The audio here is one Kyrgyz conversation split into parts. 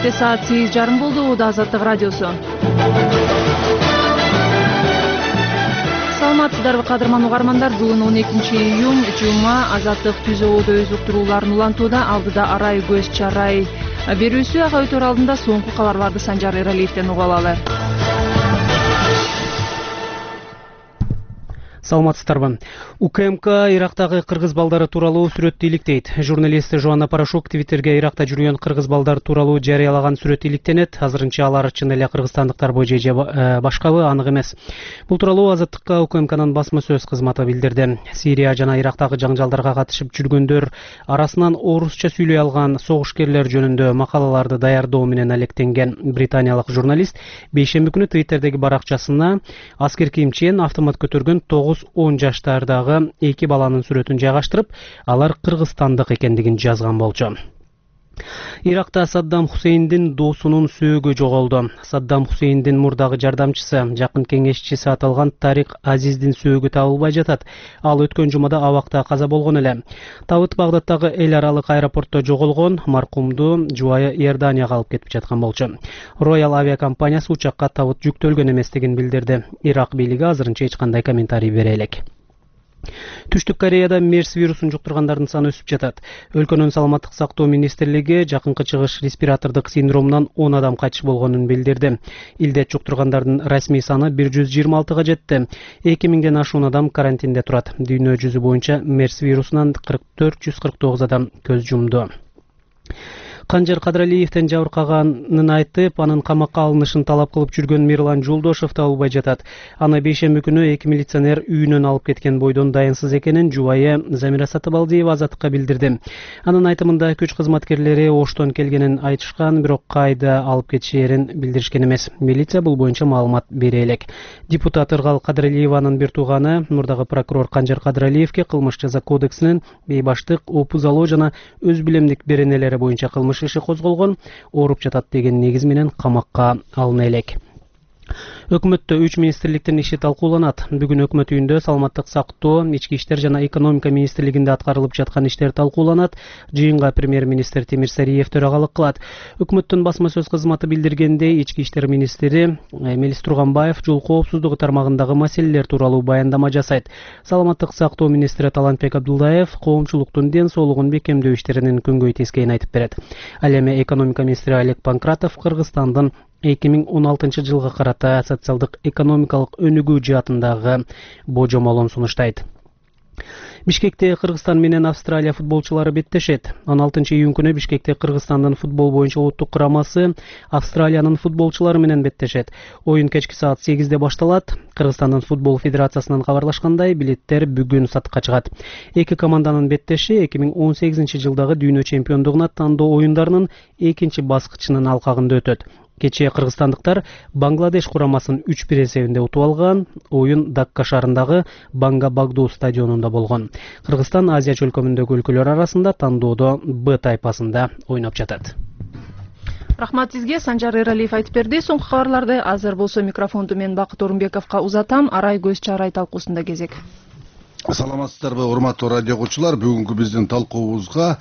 Кечте саат 8:30 болду. Ууда Азаттык радиосу. Саламатсыздарбы кадырман угармандар? Бүгүн 12-июнь жума. Азаттык түз абада өз уктурууларын улантууда. Алдыда арай көз чарай берүүсү. Ага өтөр алдында соңку кабарларды Санжар Эралиевден угуп алалы. Саламатсыздарбы. УКМК Ирактагы кыргыз балдары тууралуу сүрөттү иликтейт. Журналист Жоанна Порошок Твиттерге Иракта жүргөн кыргыз балдары тууралуу жарыялаган сүрөт иликтенет. Азырынча алар чын эле кыргызстандыктарбы же башкабы анык эмес. Бул тууралуу Азаттыкка УКМКнын басма сөз кызматы билдирди. Сирия жана Ирактагы жаңжалдарга катышып жүргөндөр арасынан орусча сүйлөй алган согушкерлер жөнүндө макалаларды даярдоо менен алектенген британиялык журналист бейшемби күнү Твиттердеги баракчасына аскер кийимчен автомат көтөргөн 9-10 жаштардагы эки баланын сүрөтүн жайгаштырып, алар кыргызстандык экендигин жазган болчу. Иракта Саддам Хусейндин досунун сөөгү жоголду. Саддам Хусейндин мурдагы жардамчысы, жакын кеңешчиси аталган Тарик Азиздин сөөгү табылбай жатат. Ал өткөн жумада абакта каза болгон эле. Табыт Багдадтагы эл аралык аэропортто жоголгон, маркумду жубайы Иорданияга алып кетип жаткан болчу. Royal авиакомпаниясы учакка табыт жүктөлгөн эместигин билдирди. Ирак бийлиги азырынча эч кандай комментарий бере элек. Түштүк Кореяда мерс вирусун жуктургандардын саны өсүп жатат. Өлкөнүн саламаттык сактоо министрлиги жакынкы чыгыш респиратордук синдромунан 10 адам кайтыш болгонун билдирди. Илдет жуктургандардын расмий саны 126га жетти. 2000ден ашуун адам карантинде турат. Дүйнө жүзү боюнча мерс вирусунан 449 адам көз жумду. Канжар Кадралиевден жабыркаганын айтып, анын камакка алынышын талап кылып жүргөн Мирлан Жолдошов табылбай жатат. Аны бейшемби күнү эки милиционер үйүнөн алып кеткен бойдон дайынсыз экенин жубайы Замира Сатыбалдиева Азаттыкка билдирди. Анын айтымында күч кызматкерлери Оштон келгенин айтышкан, бирок кайда алып кетишерин билдиришкен эмес. Милиция бул боюнча маалымат бере элек. Депутат Ыргал Кадралиеванын бир тууганы мурдагы прокурор Канжар Кадралиевге кылмыш жаза кодексинин бейбаштык, опузалоо жана өз билемдик беренелери боюнча кылмыш иши козголгон, ооруп жатат деген негиз менен камакка алына элек. Өкмөттө 3 министрликтин иши талкууланат. Бүгүн өкмөт үйүндө саламаттык сактоо, ички иштер жана экономика министрлигинде аткарылып жаткан иштер талкууланат. Жыйынга премьер-министр Тимир Сариев төрагалык кылат. Өкмөттүн басма сөз кызматы билдиргендей, ички иштер министри Мелис Турганбаев жол коопсуздугу тармагындагы маселелер тууралуу баяндама жасайт. Саламаттык сактоо министри Талантбек Абдуллаев коомчулуктун ден соолугун бекемдөө иштеринин күнгөй тескейин айтып берет. Ал эми экономика министри Олег Панкратов Кыргызстандын 2016 жылга карата социалдык экономикалык өнүгүү жаатындагы божомолун сунуштайт. Бишкекте Кыргызстан менен Австралия футболчулары беттешет. 16-июнь күнү Бишкекте Кыргызстандын футбол боюнча улуттук курамасы Австралиянын футболчулары менен беттешет. Оюн кечки саат 8-де башталат. Кыргызстандын футбол федерациясынан кабарлашкандай, билеттер бүгүн сатыкка чыгат. Эки команданын беттеши 2018 жылдагы дүйнө чемпиондугуна тандоо оюндарынын экинчи баскычынын алкагында өтөт. Кечээ кыргызстандыктар Бангладеш курамасын 3-1 эсебинде утуп алган. Оюн Дакка шаарындагы Банга Багду стадионунда болгон. Кыргызстан Азия чөлкөмүндөгү өлкөлөр арасында тандоодо Б тайпасында ойноп жатат. Рахмат сизге, Санжар Эралиев айтып берди. Соңку кабарларды азыр болсо микрофонду мен Бакыт Орунбековго узатам. Арай көз чарай талкуусунда кезек. Саламатсыздарбы, урматтуу радио окуучулар. Бүгүнкү биздин талкуубузга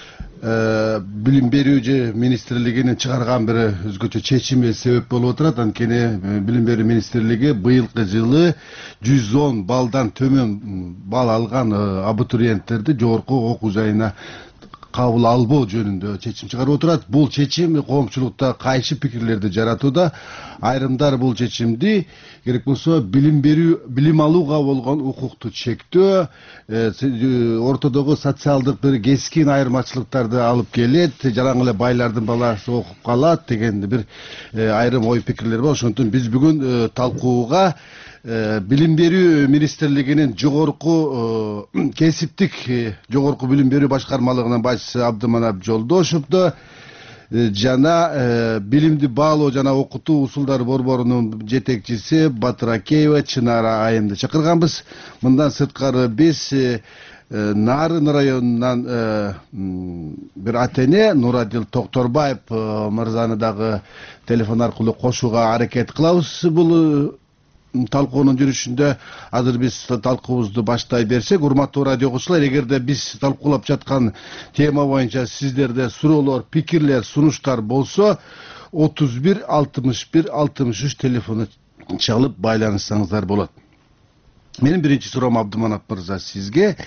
билим берүү же министрлигинин чыгарган бир өзгөчө чечими себеп болуп отурат. Анткени билим берүү министрлиги быйылкы жылы 110 балдан төмөн бал алган абитуриенттерди жогорку окуу жайына кабыл албоо жөнүндө чечим чыгарып отурат. Бул чечим коомчулукта кайшы пикирлерди жаратууда. Айрымдар бул чечимди керек болсо билим алууга болгон укукту чектөө, ортодогу социалдык бир кескин айырмачылыктарды алып келет, жаран эле байлардын баласы окуп калат деген бир айрым ой пикирлер бар. Ошондуктан биз бүгүн талкууга билим берүү министрлигинин жогорку кесиптик жогорку билим берүү башкармалыгынын башчысы Абдыманап Жолдошовду жана билимди баалоо жана окутуу усулдары борборунун жетекчиси Батыракеева Чынара Айымды чакырганбыз. Мындан сырткары биз Нарын районунан бир атене Нурадил Токторбаев мырзаны дагы телефон аркылуу кошууга аракет кылабыз. Бул талкуунун жүрүшүндө азыр биз талкуубузду баштай берсек, урматтуу радио окуучулар, эгерде биз талкуулап жаткан тема боюнча сиздерде суроолор, пикирлер, сунуштар болсо 31 61 63 телефону чалып байланышсаңыздар болот. Менин биринчи суроом, Абдыманап мырза, сизге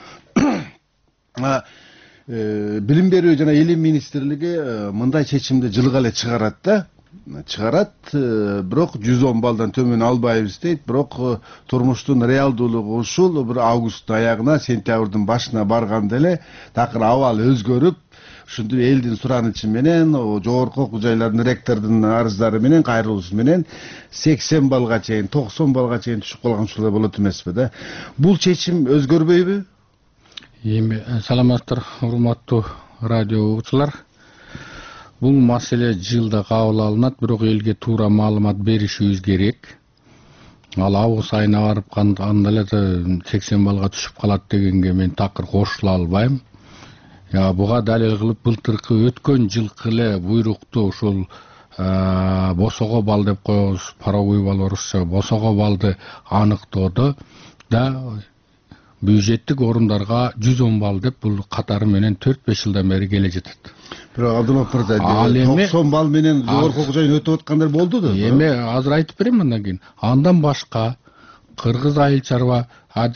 билим берүү жана илим министрлиги мындай чечимди жылга эле чыгарат, бирок 110 балдан төмөн албайбыз дейт. Бирок турмуштун реалдуулугу ушул, бир августтун аягына, сентябрдын башына барганда эле такыр абал өзгөрүп, ушинтип элдин суранычы менен, жогорку окуу жайлардын ректордун арыздары менен, кайрылуусу менен 80 балга чейин, 90 балга чейин түшүп калган ушулай болот эмеспи да? Бул чечим өзгөрбөйбү? Саламаттар, урматтуу радио окуучулар. Бул маселе жылда кабыл алынат, бирок элге туура маалымат беришибиз керек. Ал август айына барып кандай эле 80 балга түшүп калат дегенге мен такыр кошула албайм. Буга далил кылып былтыркы өткөн жылкы эле буйрукту ушул босого бал деп коебуз, паровой бал орусча, босого балды аныктоодо да бюджеттик орундарга 110 бал деп бул катары менен 4-5 жылдан бери келе жатат. Бирок Абдулов мырза, 90 бал менен жогорку окуу жайын өтүп аткандар болду да. Эми азыр айтып берем андан кийин. Андан башка Кыргыз айыл чарба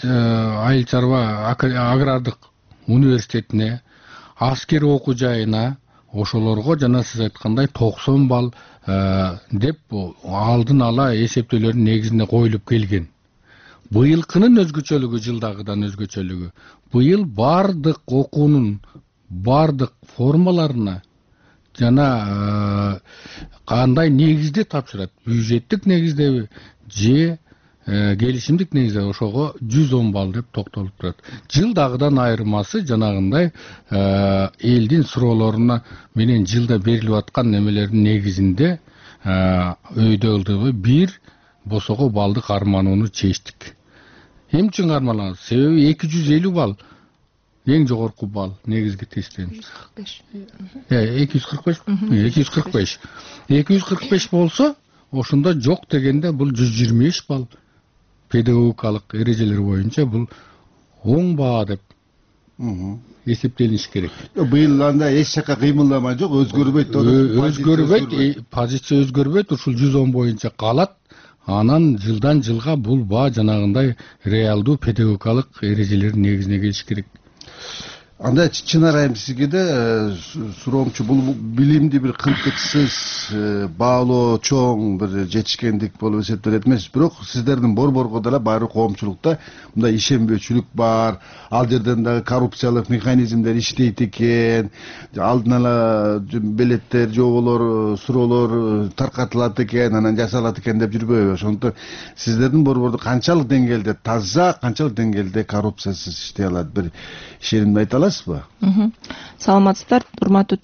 агрардык университетине, аскер окуу жайына, ошолорго жана сиз айткандай 90 бал деп алдын ала эсептөөлөрдүн негизинде коюлуп келген. Быйылкынын өзгөчөлүгү жылдагыдан өзгөчөлүгү. Быйыл бардык окуунун бардык формаларына жана кандай негизде тапшырат, бюджеттик негиздеби же келишимдик негизде, ошого 110 бал деп токтолуп турат. Жылдагыдан айырмасы жанагындай элдин суроолоруна менен жылда берилип аткан немелердин негизинде өйдө ылдыбы бир босого балды карманууну чечтик. Эмне үчүн кармалаганбыз? Себеби 250 бал эң жогорку бал негизги тесттен. 245. 245 болсо, ошондо жок дегенде бул 125 бал педагогикалык эрежелер боюнча бул оң баа деп эсептелиш керек. Быйыл анда эч жака кыймылдамай жок, өзгөрбөйт. Өзгөрбөйт, позиция өзгөрбөйт, ушул 110 боюнча калат. Анан жылдан жылга бул баа жанагындай реалдуу педагогикалык эрежелердин негизине келиш керек. Анда Чынар айым, сизге да суроомчу, бул билимди бир кынтыксыз баалоо чоң бир жетишкендик болуп эсептелет эмес. Бирок сиздердин борборго дагы баары коомчулукта мындай ишенбөөчүлүк бар, ал жерден дагы коррупциялык механизмдер иштейт экен, алдын ала белеттер, жоболор, суроолор таркатылат экен, анан жасалат экен деп жүрбөйбү? Ошондуктан сиздердин борбордо канчалык деңгээлде таза, канчалык деңгээлде коррупциясыз иштей алат, бир ишенимди айта аласызбы? Саламатсыздар, урматтуу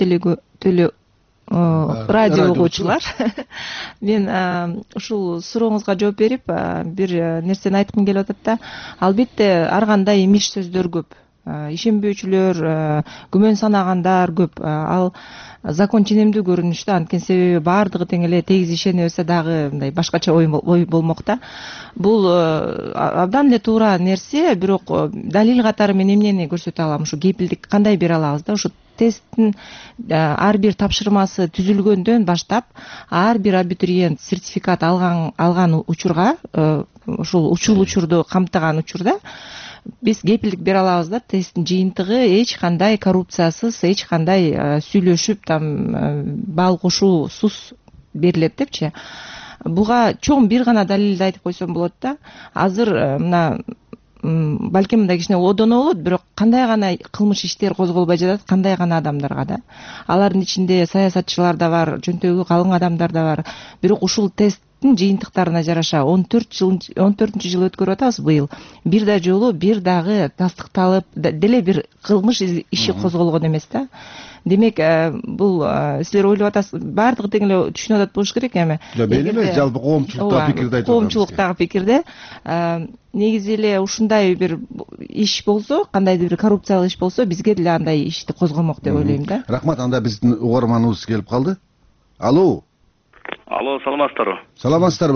радио окуучулар. Мен ушул сурооңузга жооп берип, бир нерсени айткым келип атат да. Албетте ар кандай имиш сөздөр көп. Ишенбөөчүлөр, күмөн санагандар көп. Ал закон ченемдүү көрүнүштө, анткени себеби баардыгы тең эле тегиз ишене берсе дагы мындай башкача ой болмок да. Бул абдан эле туура нерсе, бирок далил катары мен эмнени көрсөтө алам? Ушу кепилдик кандай бере алабыз да? Ушу тесттин ар бир тапшырмасы түзүлгөндөн баштап ар бир абитуриент сертификат алган учурга, ушул учурду камтыган учурда биз кепилдик бере алабыз да, тесттин жыйынтыгы эч кандай коррупциясыз, эч кандай сүйлөшүп бал кошуусуз берилет депчи. Буга чоң бир гана далилди айтып койсом болот да. Азыр мына балким мындай кичине одоно болот, бирок кандай гана кылмыш иштер козголбой жатат, кандай гана адамдарга да. Алардын ичинде саясатчылар да бар, жөнтөгү калың адамдар да бар. Бирок ушул тесттин жыйынтыктарына жараша 14-жыл өткөрүп атабыз быйыл. Бир да жолу бир дагы тастыкталып деле бир кылмыш иши козголгон эмес да. Демек, бул силер ойлоп атасыз, баардыгы тең эле түшүнүп атат болуш керек эми. Мен эмес, жалпы коомчулуктагы пикирди айтып атам. Коомчулуктагы пикирде негизи эле ушундай бир иш болсо, кандайдыр бир коррупциялык иш болсо, бизге деле андай ишти козгомок деп ойлойм да. Рахмат, анда биздин угарманыбыз келип калды. Алло, саламатсыздарбы? Саламатсыздарбы?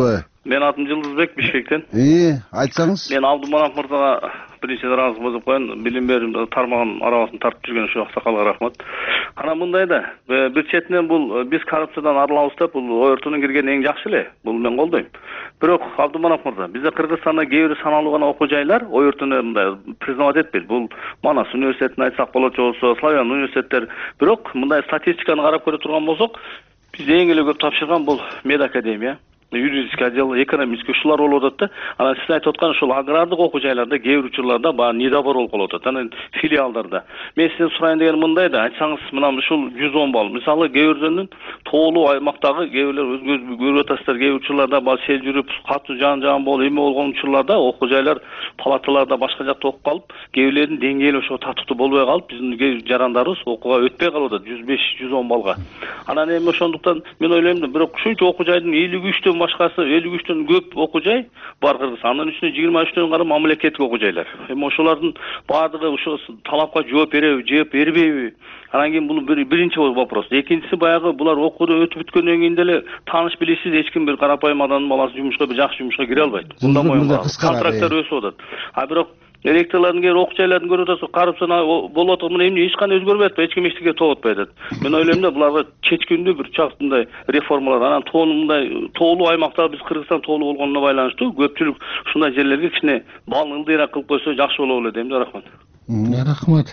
Мен атым Жылдызбек, Бишкектен. Айтсаңыз. Мен Абдуманап мырзага биринчи ыраазы болуп коеюн. Билим берим тармагын арабасын тартып жүргөн ушу аксакалга рахмат. Ана мындай да, бир четинен бул биз коррупциядан арылабыз деп, бул ОРТнун киргени эң жакшы эле. Бул мен колдойм. Бирок Абдуманап мырза, бизде Кыргызстанда кээ бир саналуу гана окуу жайлар ОРТну мындай признавать этпейт. Бул Манас университетин айтсак болот, же болбосо Славян университеттер. Бирок мындай статистиканы карап көрө турган болсок, бизде эң эле көп тапшырган бул медакадемия, юридический отдел, экономический ушулар болуп атат да. Анан сиз айтып аткан ушул агрардык окуу жайларда кээ бир учурларда баягы недобор болуп калып атат. Анан филиалдарда. Мен сизден сурайын деген мындай да, айтсаңыз мына ушул 110 балл. Мисалы кээ бирден тоолуу аймактагы кээ бирлер өзүңүз көрүп атасыздар, кээ бир учурларда баягы сел жүрүп, катуу жан болуп, эме болгон учурларда окуу жайлар палаталарда башка жакта окуп калып, кээ бирлердин деңгээли ошо татыктуу болбой калып, биздин кээ жарандарыбыз окууга өтпөй калып атат 105-110 баллга. Анан эми ошондуктан мен ойлойм да, бирок ушунча окуу жайдын 53 башкасы 53төн көп окуу жай бар Кыргызстанда. Анын үстүнө 23төн кара мамлекеттик окуу жайлар. Эми ошолордун баардыгы ошо талапка жооп береби, жооп бербейби? Анан кийин бул биринчи вопрос. Экинчиси баягы булар окуудан өтүп бүткөндөн кийин деле тааныш билишсиз эч ким бир карапайым адамдын баласы жумушка, бир жакшы жумушка кире албайт. Мындай моюнга контракттар өсүп атат. А бирок ректорлордун кээ окуу жайларын көрүп атасыз, коррупция болуп атат, мына эмне эч кандай өзгөрбөй атпайбы, эч ким эчтеке топ атпай атат. Мен ойлойм да, буларга чечкиндүү бир чактай реформалар, анан мындай тоолуу аймакта биз Кыргызстан тоолуу болгонуна байланыштуу көпчүлүк ушундай жерлерге кичине балын ылдыйраак кылып койсо жакшы болот эле дейм да. Рахмат. Рахмат.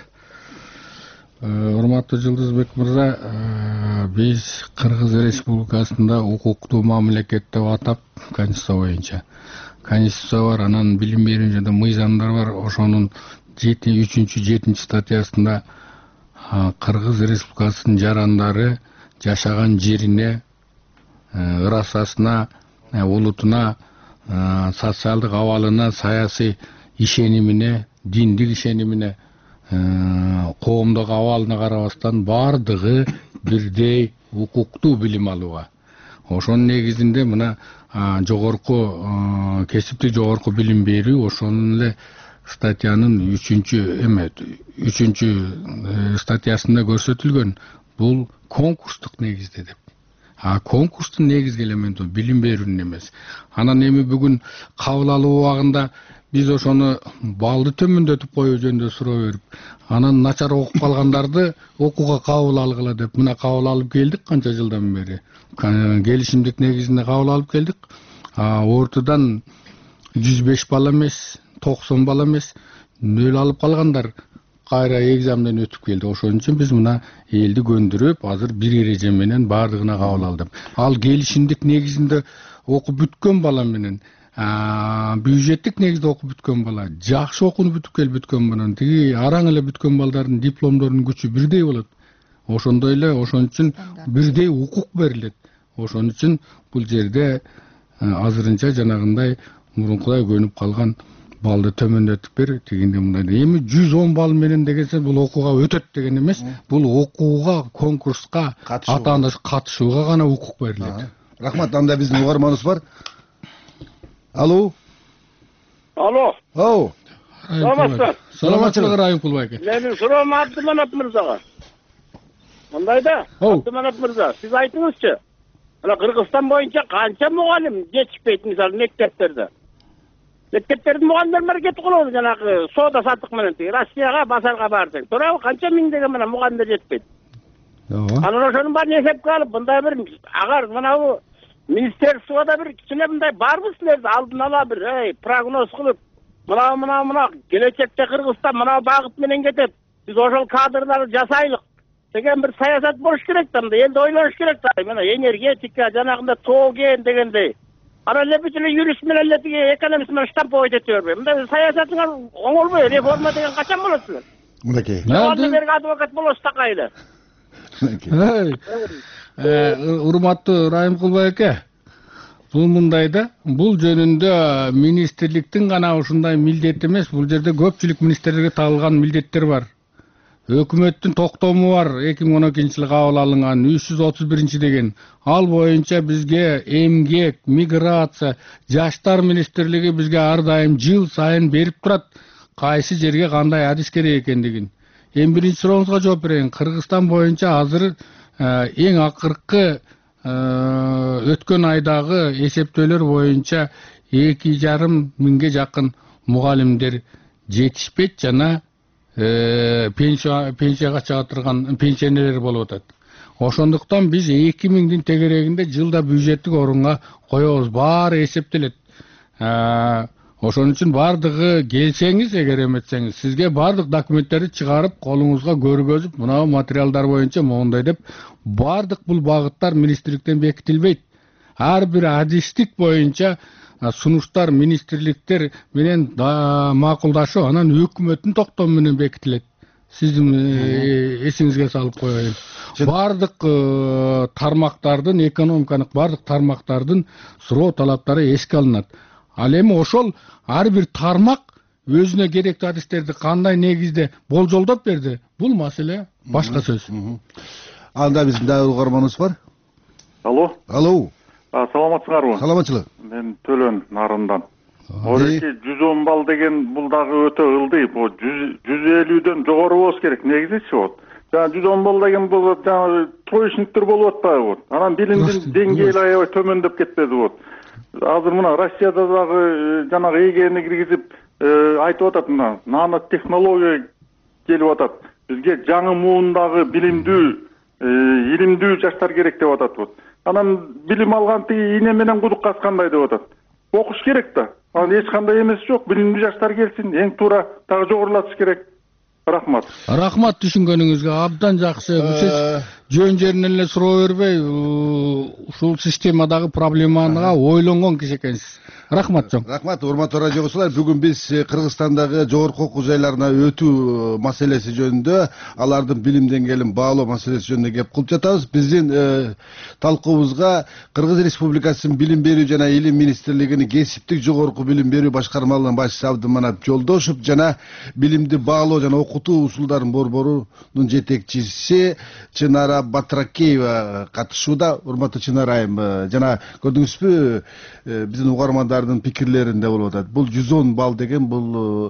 Урматтуу Жылдызбек мырза, биз Кыргыз Республикасында укуктуу мамлекет деп атап, Конституция боюнча. Конституция бар, анан билим берүү жана мыйзамдар бар. Ошонун 3-7 статьясында Кыргыз Республикасынын жарандары жашаган жерине, ырасасына, улутуна, социалдык абалына, саясий ишенимине, диндик ишенимине, коомдук абалына карабастан бардыгы бирдей укуктуу билим алууга. Ошонун негизинде мына жогорку кесиптик жогорку билим берүү ошонун эле статьянын 3 статьясында көрсөтүлгөн. Бул конкурстук негизде деп. Конкурстун негизги элементи билим берүүнүн эмес. Анан эми бүгүн кабыл алуу убагында биз ошону балды төмөндөтүп коюу жөнүндө суроо берип, анан начар окуп калгандарды окууга кабыл алгыла деп мына кабыл алып келдик канча жылдан бери. Келишимдик негизинде кабыл алып келдик. Ортодан 105 балл эмес, 90 балл эмес, нөл алып калгандар кайра экзаменден өтүп келди. Ошон үчүн биз мына элди көндүрүп, азыр бир эреже менен бардыгына кабыл алдык. Ал келишимдик негизинде окуп бүткөн бала менен бюджеттик негизде окуп бүткөн бала, жакшы окууну бүтүп келип бүткөн баланын, тиги араң эле бүткөн балдардын дипломдорунун күчү бирдей болот. Ошондой эле ошон үчүн бирдей укук берилет. Ошон үчүн бул жерде азырынча жанагындай мурункудай көнүп калган балды төмөндөтүп бер, тигинде мындай. Эми 110 балл менен дегенсе бул окууга өтөт деген эмес. Бул окууга, конкурска, ата-ана катышууга гана укук берилет. Рахмат, анда биздин угарманыбыз бар. Алло. Саламатсыздар. Саламатчылык Райымкул байке. Менин суроом Абдуманап мырзага. Мындай да, Абдуманап мырза, сиз айтыңызчы. Мына Кыргызстан боюнча канча мугалим жетишпейт, мисалы мектептерде. Мектептердин мугалимдери кетип калат, жанагы соода саттык менен Россияга, базарга бардык. Туурабы, канча миңдеген мына мугалимдер жетпейт. Анан ошонун баарын эсепке алып, мындай бир агар мына министерствода бир кичине мындай барбы силерде алдын ала бир прогноз кылып, мына келечекте Кыргызстан мына багыт менен кетет. Биз ошол кадрларды жасайлык деген бир саясат болуш керек да, мындай элди ойлош керек да. Мына энергетика, жанагында тоо кен дегендей. Анан эле бүт эле юрист менен эле тиги экономист менен штамповать ете бербей. Мындай саясатыңар оңолбой, реформа деген качан болот силер? Мынакей. Андан бери адвокат болосуз такайлы. Урматтуу Райымкул байке, бул мындай да, бул жөнүндө министрликтин гана ушундай милдети эмес, бул жерде көпчүлүк министрликке тагылган милдеттер бар. Өкмөттүн токтому бар, 2012-жылы кабыл алынган 331 деген. Ал боюнча бизге эмгек, миграция, жаштар министрлиги бизге ар дайым жыл сайын берип турат, кайсы жерге кандай адис керек экендигин. Эми биринчи сурооңузга жооп берейин. Кыргызстан боюнча азыр эң акыркы өткөн айдагы эсептөөлөр боюнча 2,5 миңге жакын мугалимдер жетишпейт жана пенсияга чыга турган пенсионерлер болуп атат. Ошондуктан биз 2 миңдин тегерегинде жылда бюджеттик орунга коебуз, баары эсептелет. Ошон үчүн бардыгы келсеңиз, эгер эметсеңиз, сизге бардык документтерди чыгарып, колуңузга көргөзүп, мына материалдар боюнча моундай деп, бардык бул багыттар министрликтен бекитилбейт. Ар бир адистик боюнча сунуштар министрликтер менен макулдашуу, анан өкмөттүн токтому менен бекитилет. Сиздин эсиңизге салып коеюн. Бардык тармактардын, экономиканын бардык тармактардын суроо талаптары эске алынат. Ал эми ошол ар бир тармак өзүнө керектүү адистерди кандай негизде болжолдоп берди, бул маселе башка сөз. Анда биздин дагы угарманыбыз бар. Алло. Алло. Саламатсыңарбы? Саламатчылык. Мен Төлөн Нарындан. Ореки 110 балл деген бул дагы өтө ылдый. Бу 150дөн жогору болуш керек. Негизичи болот. Жана 110 балл деген бул жана троечниктер болуп атпайбы? Анан билимдин деңгээли аябай төмөндөп кетпеди болот. Азыр мына Россияда дагы жанагы эгени киргизип айтып атат, мына нанотехнология келип атат. Бизге жаңы муундагы билимдүү, илимдүү жаштар керек деп атат. Анан билим алган тиги ине менен кудук каскандай деп атат. Окуш керек да. Анан эч кандай эмес жок, билимдүү жаштар келсин, эң туура дагы жогорулатыш керек. Рахмат. Рахмат түшүнгөнүңүзгө, абдан жакшы. Сиз жөн жеринен эле суроо бербей, ушул системадагы проблемага ойлонгон киши экенсиз. Рахмат чоң. Рахмат, урматтуу радио окуучулар. Бүгүн биз Кыргызстандагы жогорку окуу жайларына өтүү маселеси жөнүндө, алардын билим деңгээлин баалоо маселеси жөнүндө кеп кылып жатабыз. Биздин талкуубузга Кыргыз Республикасынын билим берүү жана илим министрлигинин кесиптик жогорку билим берүү башкармалыгынын башчысы Абдыманап Жолдошов жана билимди баалоо жана окутуу усулдарын борборунун жетекчиси Чынара Батракеева катышууда. Урматтуу Чынара айым, жана көрдүңүзбү, биздин угармандардын пикирлеринде болуп атат. Бул 110 балл деген бул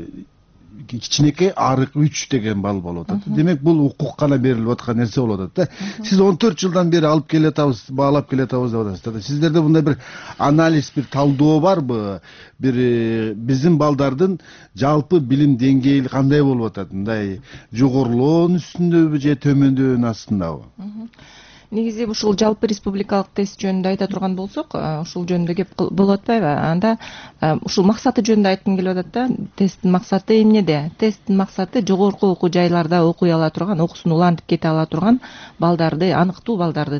кичинекей арык 3 деген балл болуп атат. Демек бул укук гана берилип аткан нерсе болуп атат да. Сиз 14 жылдан бери алып келе атабыз, баалап келе атабыз деп атасыздар. Сиздерде мындай бир анализ, бир талдоо барбы? Бир биздин балдардын жалпы билим деңгээли кандай болуп атат? Мындай жогорулоонун үстүндөбү же төмөндөөнүн астындабы? Негизи ушул жалпы республикалык тест жөнүндө айта турган болсок, ушул жөнүндө кеп болуп атпайбы? Анда ушул максаты жөнүндө айткым келип атат да. Тесттин максаты эмнеде? Тесттин максаты жогорку окуу жайларда окуй ала турган, окуусун улантып кете ала турган балдарды, аныктуу балдарды,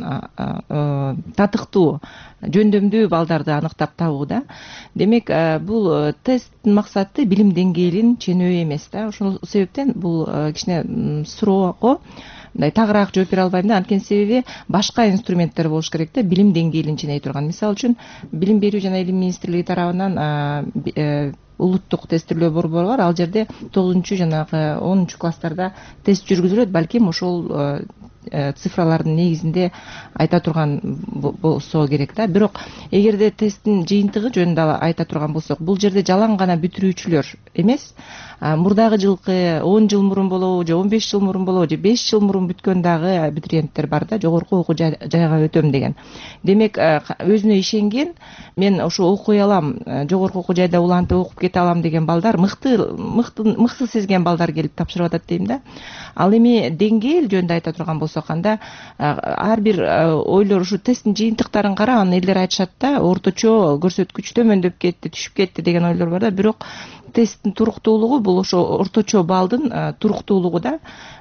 татыктуу, жөндөмдүү балдарды аныктап табуу да. Демек, бул тесттин максаты билим деңгээлин ченөө эмес да. Ошол себептен бул кичине суроого мындай тагыраак жооп бере албайм да. Анткени себеби башка инструменттер болуш керек да, билим деңгээлин ченей турган. Мисалы үчүн билим берүү жана илим министрлиги тарабынан улуттук тестирлөө борбору бар. Ал жерде 9 жанагы 10 класстарда тест жүргүзүлөт. Балким ошол цифралардын негизинде айта турган болсо керек да. Бирок эгерде тесттин жыйынтыгы жөнүндө айта турган болсок, бул жерде жалаң гана бүтүрүүчүлөр эмес, мурдагы жылкы 10 жыл мурун болобу, же 15 жыл мурун болобу, же 5 жыл мурун бүткөн дагы абитуриенттер бар да, жогорку окуу жайга өтөм деген. Демек, өзүнө ишенген, мен ошо окуй алам, жогорку окуу жайда улантып окуп кете алам деген балдар, мыкты сезген балдар келип тапшырып атат дейм да. Ал эми деңгээл жөнүндө айта турган болсок, анда ар бир ойлор, ушу тесттин жыйынтыктарын карап, анан элдер айтышат да, орточо көрсөткүч төмөндөп кетти, түшүп кетти деген ойлор бар да. Бирок тесттин туруктуулугу бул ошо орточо балдын туруктуулугу да.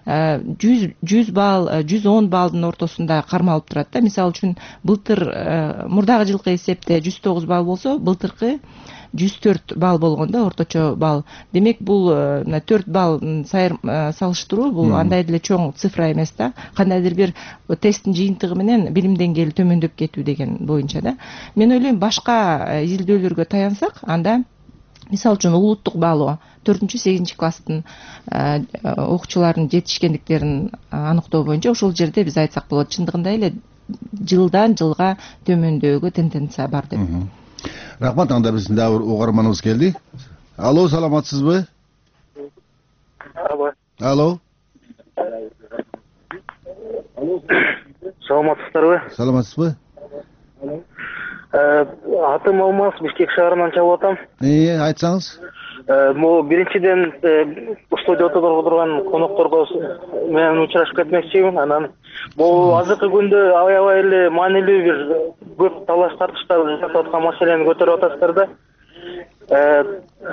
100 балл, 110 балдын ортосунда кармалып турат да. Мисалы үчүн былтыр мурдагы жылкы эсепте 109 балл болсо, былтыркы 104 балл болгон да, орточо балл. Демек, бул 4 балл салыштыруу, бул андай деле чоң цифра эмес да. Кандайдыр бир тесттин жыйынтыгы менен билим деңгээли төмөндөп кетүү деген боюнча да. Мен ойлойм, башка изилдөөлөргө таянсак, анда мисалы үчүн улуттук баалоо 4-8 класстын окуучулардын жетишкендиктерин аныктоо боюнча ошол жерде биз айтсак болот, чындыгында эле жылдан жылга төмөндөөгө тенденция бар деп. Рахмат, анда биздин дагы угарманыбыз келди. Алло, саламатсызбы? Алло. Алло. Саламатсыздарбы? Саламатсызбы? Атым Алмаз, Бишкек шаарынан чалып атам. Айтсаңыз? Могу биринчиден студияда отурган конокторго менен учурашып кетмекчимин. Анан бул азыркы күндө аябай эле маанилүү бир көп талаш тартыштар жасап аткан маселени көтөрүп атасыздар да.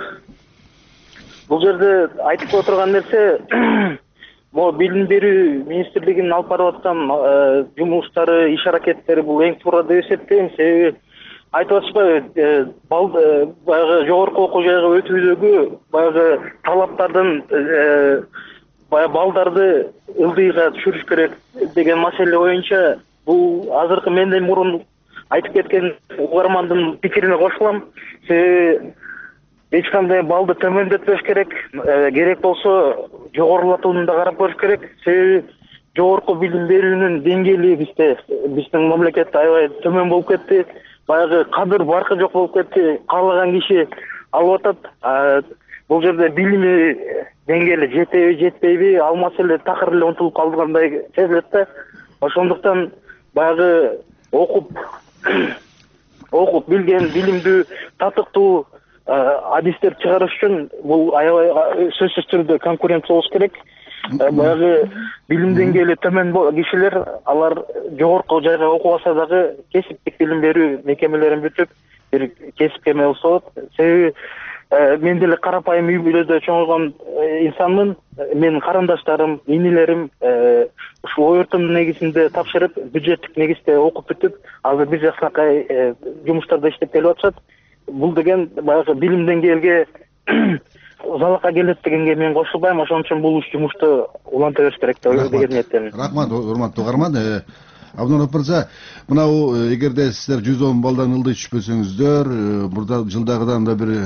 Бул жерде айтып отурган нерсе могу билим берүү министрлигинин алып барып аткан жумуштары, иш аракеттери бул эң туура деп эсептейм. Себеби айтып атышпайбы, баягы жогорку окуу жайга өтүүдөгү баягы талаптардын баягы балдарды ылдыйга түшүрүш керек деген маселе боюнча бул азыркы менден мурун айтып кеткен угармандын пикирине кошулам. Себеби эч кандай балды төмөндөтпөш керек. Керек болсо жогорулатууну да карап көрүш керек. Себеби жогорку билим берүүнүн деңгээли биздин мамлекетте аябай төмөн болуп кетти. Баягы кадыр баркы жок болуп кетти. Каалаган киши алып атат. Бул жерде билими деңгээли жетеби, жетпейби, ал маселе такыр эле унутулуп калгандай сезилет да. Ошондуктан баягы окуп билген, билимдүү, татыктуу адистер чыгарыш үчүн бул аябай сөзсүз түрдө конкуренция болуш керек. Баягы билим деңгээли төмөн кишилер, алар жогорку жайга окубаса дагы кесиптик билим берүү мекемелерин бүтүп, бир кесипке эме болсо болот. Себеби мен деле карапайым үй бүлөдө чоңойгон инсанмын. Менин карындаштарым, инилерим ушу ой өртүмдүн негизинде тапшырып, бюджеттик негизде окуп бүтүп, азыр бир жаксынакай жумуштарда иштеп келип атышат. Бул деген баягы билим деңгээлге залакка келет дегенге мен кошулбайм. Ошон үчүн бул жумушту уланта бериш керек деген ниеттемин. Рахмат, урматтуу угарман. Абдунов мырза, мынау эгерде сиздер 110 балдан ылдый түшпөсөңүздөр, мурда жылдагыдан да бир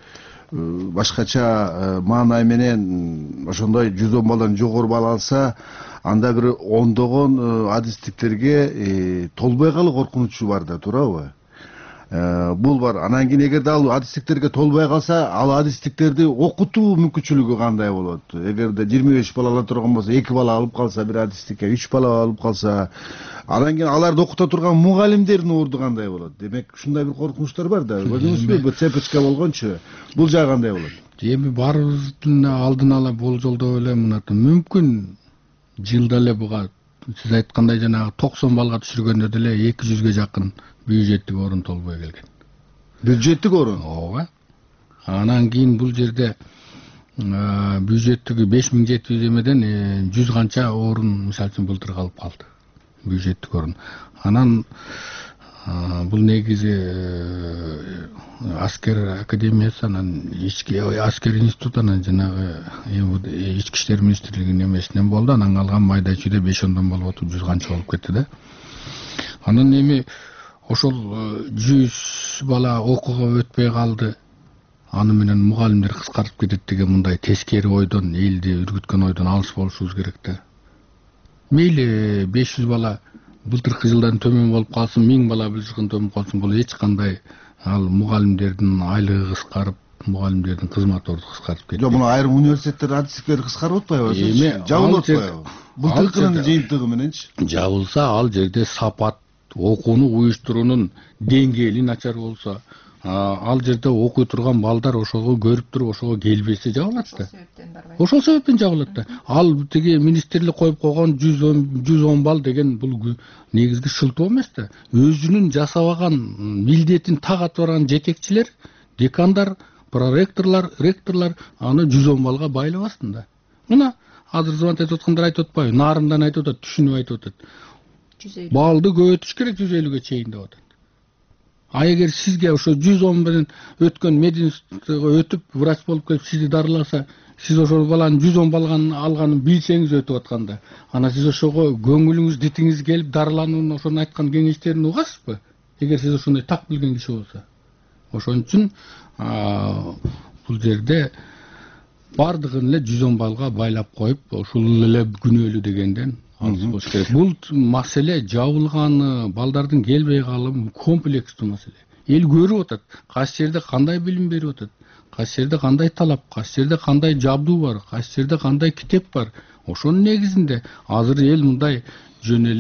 башкача маанай менен ошондой 110 балдан жогору бал алса, анда бир ондогон адистиктерге толбой калуу коркунучу бар да, туурабы? Бул бар. Анан кийин эгерде ал адистиктерге толбой калса, ал адистиктерди окутуу мүмкүнчүлүгү кандай болот? Эгерде 25 бала ала турган болсо, 2 бала алып калса бир адистикке, 3 бала алып калса, анан кийин аларды окута турган мугалимдердин орду кандай болот? Демек, ушундай бир коркунучтар бар да. Көрдүңүзбү? Бул цепочка болгончу. Бул жагы кандай болот? Эми баарыбыздын алдын ала болжолдоп эле мынаты мүмкүн жылда эле буга сиз айткандай жанагы 90 балга түшүргөндө деле 200ге жакын бюджеттик орун толбой келген. Бюджеттик орун? Ооба. Анан кийин бул жерде бюджеттиги 5700 эмеден 100 канча орун мисалы үчүн былтыр калып калды. Бюджеттик орун. Анан бул негизи аскер академиясы, анан аскер институт, анан жанагы ички иштер министрлигинин эмесинен болду. Анан калган майда чүйдө 5-10 болуп отуп 100 канча болуп кетти да. Анан эми ошол 100 бала окууга өтпөй калды. Аны менен мугалимдер кыскартып кетет деген мындай тескери ойдон, элди үргүткөн ойдон алыс болушубуз керек да. Мейли 500 бала былтыркы жылдан төмөн болуп калсын, 1000 бала бул жылдан төмөн калсын, бул эч кандай ал мугалимдердин айлыгы кыскарып, мугалимдердин кызмат орду кыскарып кетти. Жок, муну айрым университеттер адистиктери кыскарып атпайбы? Эми жабылып атпайбы? Былтыркынын жыйынтыгы мененчи? Жабылса, ал жерде сапат окууну уюштуруунун деңгээли начар болсо, ал жерде окуй турган балдар ошого көрүп туруп ошого келбесе жабылат да. Ошол себептен жабылат да. Ал тиги министрлик коюп койгон 110 бал деген бул негизги шылтоо эмес да. Өзүнүн жасабаган милдетин так атып барган жетекчилер, декандар, проректорлор, ректорлор аны 110 балга байлабасын да. Мына азыр звонок айтып аткандар айтып атпайбы? Нарындан айтып атат, түшүнүп айтып атат. Балды көбөйтүш керек 150ге чейин деп атат. А эгер сизге ошо 110 менен өткөн мединститутка өтүп, врач болуп келип сизди дарыласа, сиз ошол баланын 110 балганын алганын билсеңиз өтүп атканда, ана сиз ошого көңүлүңүз, дитиңиз келип дарыланууну ошонун айткан кеңештерин угасызбы? Эгер сиз ошондой так билген киши болсо. Ошон үчүн бул жерде бардыгын эле 110 балга байлап коюп, ушул эле күнөөлүү дегенден алыс болуш керек. Бул маселе жабылганы, балдардын келбей калуу комплекстүү маселе. Эл көрүп атат, кайсы жерде кандай билим берип атат, кайсы жерде кандай талап, кайсы жерде кандай жабдуу бар, кайсы жерде кандай китеп бар. Ошонун негизинде азыр эл мындай жөн эле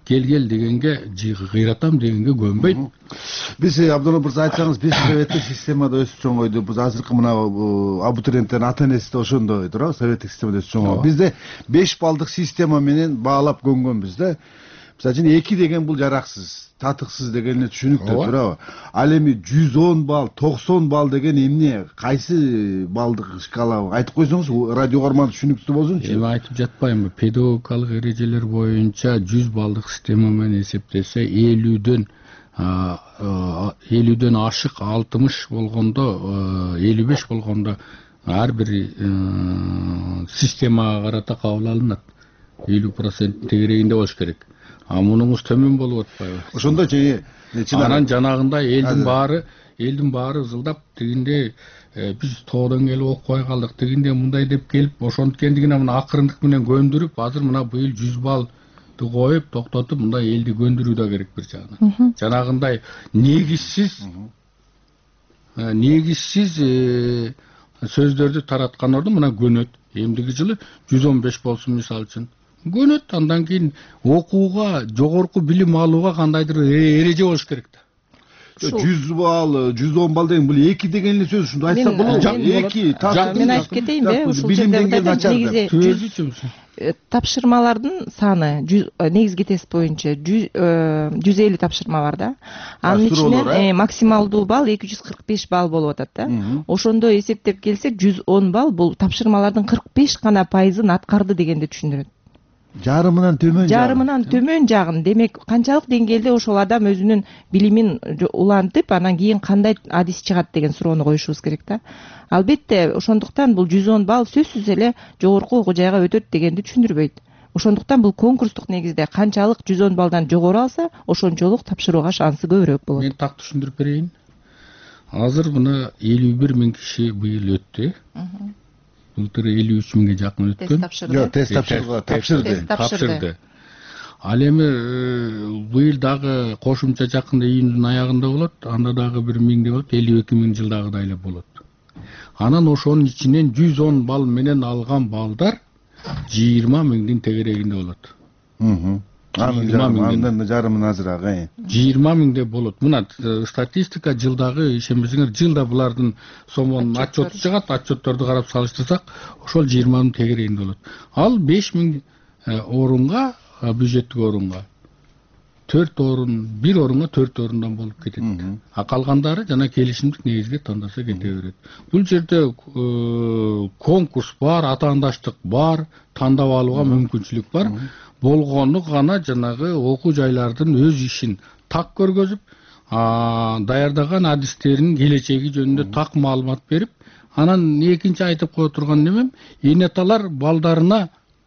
кел дегенге кыйратам дегенге көнбөйт. Биз Абдулла мырза айтсаңыз, биз советтик системада өсүп чоңойдук. Биз азыркы мына абитуриенттердин ата-энеси да ошондой туурабы, советтик системада өсүп чоңойдук. Бизде 5 баллдык система менен баалап көнгөнбүз да. Мисалы үчүн 2 деген бул жараксыз, татыксыз деген эле түшүнүктүү туурабы? Ал эми 110 балл, 90 балл деген эмне? Кайсы балдык шкала? Айтып койсоңуз, радио угарман түшүнүктүү болсунчу. Эми айтып жатпаймбы? Педагогикалык эрежелер боюнча 100 балдык система менен эсептесе 50дөн ашык 60 болгондо, 55 болгондо ар бир системага карата кабыл алынат. 50% тегерегинде болуш керек. А мунуңуз төмөн болуп атпайбы? Ошондо анан жанагында элдин баары ызылдап, тигинде биз тоодон келип окубай калдык, тигинде мындай деп келип, ошонткендигине мына акырындык менен көндүрүп, азыр мына быйыл 100 баллды коюп, токтотуп, мындай элди көндүрүү да керек бир жагынан. Жанагындай негизсиз сөздөрдү тараткан ордун мына көнөт. Эмдиги жылы 115 болсун мисалы үчүн. Көнөт, андан кийин окууга, жогорку билим алууга кандайдыр эреже болуш керек да. 100 балл, 110 балл деген бул 2 деген эле сөз, ушунду айтса болобу? 2 мен айтып кетейинби? Ушул жерде тапшырмалардын саны негизги тест боюнча 150 тапшырма бар да. Анын ичинен максималдуу балл 245 балл болуп атат да. Ошондо эсептеп келсек 110 балл бул тапшырмалардын 45 гана пайызын аткарды дегенди түшүндүрөт. Жарымынан төмөн жагын. Демек, канчалык деңгээлде ошол адам өзүнүн билимин улантып, анан кийин кандай адис чыгат деген суроону коюшубуз керек да. Албетте, ошондуктан бул 110 балл сөзсүз эле жогорку окуу жайга өтөт дегенди түшүндүрбөйт. Ошондуктан бул конкурстук негизде канчалык 110 баллдан жогору алса, ошончолук тапшырууга шансы көбүрөөк болот. Мен так түшүндүрүп берейин. Азыр мына 51 миң киши быйыл өттү. Былтыр 53 миңге жакын өткөн. Тест тапшырды. Ал эми быйыл дагы кошумча жакында июндун аягында болот, анда дагы 1 миңде болот, 52 миң жылдагыдай эле болот. Анан ошонун ичинен 110 балл менен алган балдар 20 миңдин тегерегинде болот. Андан жарымын азыраак. 20 миңде болот. Мына статистика жылдагы, ишенбесеңер, жылда булардын сомонун отчету чыгат, отчетторду карап салыштырсак, ошол 20 миң тегерегинде болот. Ал 5 миң орунга, бюджеттик орунга 4 орун, 1 орунга 4 орундан болуп кетет. А калгандары жана келишимдик негизге тандаса кете берет. Бул жерде конкурс бар, атаандаштык бар, тандап алууга мүмкүнчүлүк бар. Болгону гана жанагы окуу жайлардын өз ишин так көргөзүп, даярдаган адистеринин келечеги жөнүндө так маалымат берип, анан экинчи айтып кое турган немем, эне аталар балдарына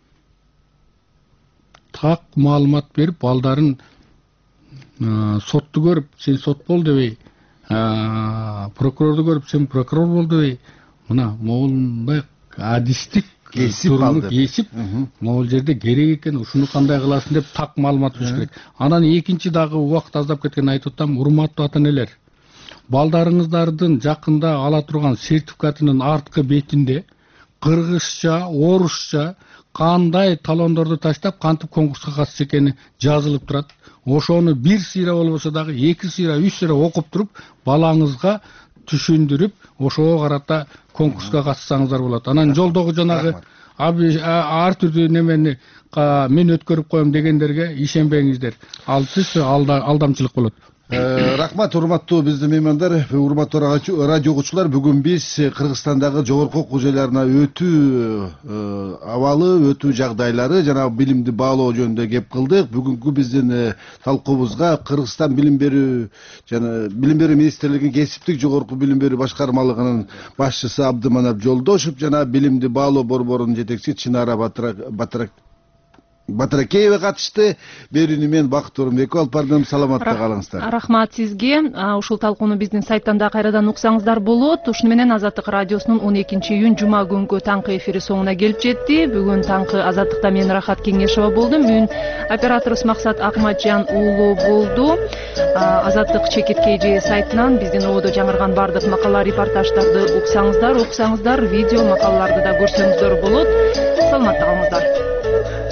так маалымат берип, балдарын сотту көрүп, сен сот бол дебей, прокурорду көрүп, сен прокурор бол дебей, мына моундай адистик кесип, могул жерде керек экен, ушуну кандай кыласың деп так маалымат бериш керек. Анан экинчи дагы убакыт аздап кеткен айтып атам, урматтуу ата-энелер. Балдарыңыздардын жакында ала турган сертификатынын арткы бетинде кыргызча, орусча кандай талондорду таштап, кантип конкурска катышчу экени жазылып турат. Ошону 1 сыйра болбосо дагы 2 сыйра, 3 сыйра окуп туруп, балаңызга түшүндүрүп, ошого карата конкурска катышсаңыздар болот. Анан жолдогу жанагы ар түрдүү немени мен өткөрүп коем дегендерге ишенбеңиздер. Ал түз алдамчылык болот. Рахмат, урматтуу биздин меймандар, урматтуу радио окуучулар. Бүгүн биз Кыргызстандагы жогорку окуу жайларына өтүү абалы, өтүү жагдайлары жана билимди баалоо жөнүндө кеп кылдык. Бүгүнкү биздин талкуубузга Кыргызстан билим берүү жана билим берүү министрлигинин кесиптик жогорку билим берүү башкармалыгынын башчысы Абдыманап Жолдошев жана билимди баалоо борборунун жетекчиси Чынара Батыракеева катышты. Берүүнү мен Бакыт Орунбеков алып бардым. Саламатта калыңыздар. Рахмат сизге. Ушул талкууну биздин сайттан да кайрадан уксаңыздар болот. Ушуну менен Азаттык радиосунун 12-июнь жума күнгү таңкы эфири соңуна келип жетти. Бүгүн таңкы Азаттыкта мен Рахат Кеңешова болдум. Бүгүн операторубуз Максат Акматжан уулу болду. Азаттык ЧКТ сайтынан биздин ободо жаңырган бардык макала репортаждарды уксаңыздар, видео макалаларды да көрсөңүздөр болот. Саламатта калыңыздар.